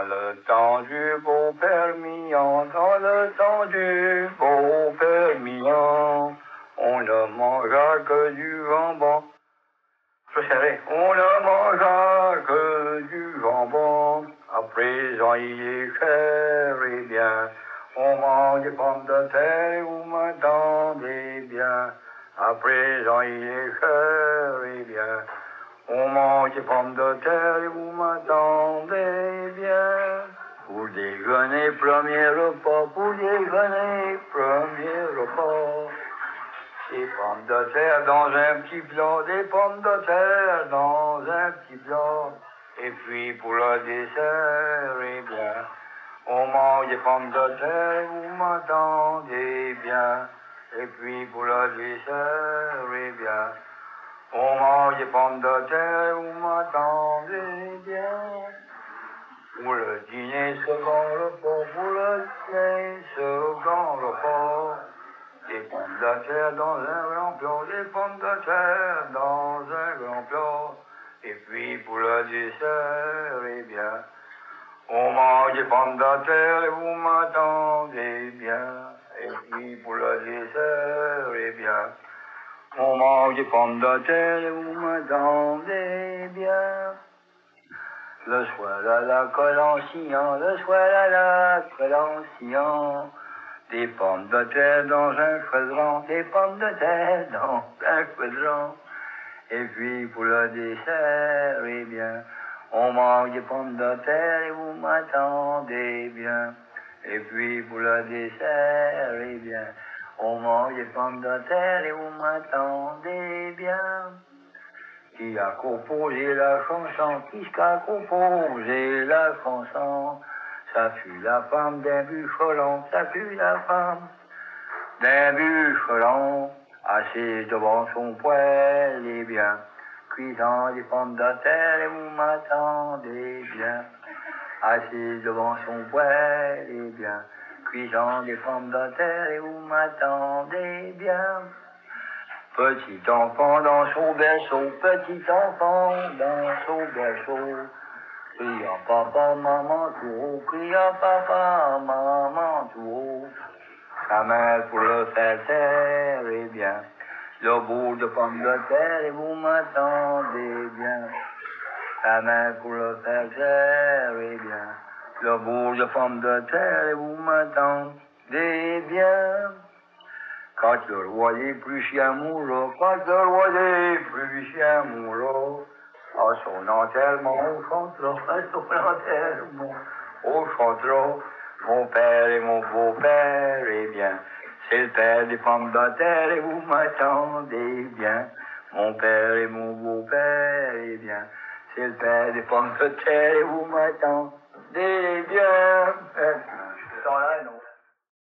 le temps du beau-père Mignon, dans le temps du beau-père Mignon, on ne mangea que du jambon. Je savais, on ne mangea que du jambon. À présent, il est cher et bien. On mange des pommes de terre, vous m'entendez bien. À présent, il est cher et bien. On mange des pommes de terre et vous m'entendez bien. Pour déjeuner, premier repas, pour déjeuner, premier repas. Des pommes de terre dans un petit plat, des pommes de terre dans un petit plat. Et puis pour le dessert, eh bien, on mange des pommes de terre, vous m'entendez bien. Et puis pour le dessert, eh bien, on mange des pommes de terre, vous m'entendez bien. Pour le dîner, second repas, pour le dîner, second repas. Des pommes de terre dans un grand plat, des pommes de terre dans un grand plat. Et puis pour le dessert, eh bien, on mange des pommes de terre et vous m'entendez bien. Et puis pour le dessert, eh bien, on mange des pommes de terre et vous m'entendez bien. Le soir à la Collencion, le soir à la Collencion. Des pommes de terre dans un chaudron, des pommes de terre dans un chaudron. Et puis pour le dessert, eh bien, on mange des pommes de terre et vous m'entendez bien. Et puis pour le dessert, eh bien, on mange des pommes de terre et vous m'entendez bien. Qui a composé la chanson, qui a composé la chanson? Ça fut la femme d'un bûcheron, ça fut la femme d'un bûcheron, assise devant son poêle, et bien, cuisant des pommes de terre, et vous m'attendez bien. Assise devant son poêle, et bien, cuisant des pommes de terre, et vous m'attendez bien. Petit enfant dans son berceau, petit enfant dans son berceau. Criant papa, maman, tout haut, criant papa, maman, tout haut. Sa mère pour le faire taire, eh bien, le bout de pommes de terre, et vous m'attendez bien. Sa mère pour le faire taire, eh bien, le bout de pommes de terre, et vous m'attendez bien. Quand le roi des Prussiens mourra, quand le roi des Prussiens mourra, à son enterrement, on chantera, à son enterrement, on chantera, mon père et mon beau-père, eh bien, c'est le père des pommes de terre, et vous m'attendez bien. Mon père et mon beau-père, eh bien, c'est le père des pommes de terre, et vous m'attendez bien. Ce temps-là, non.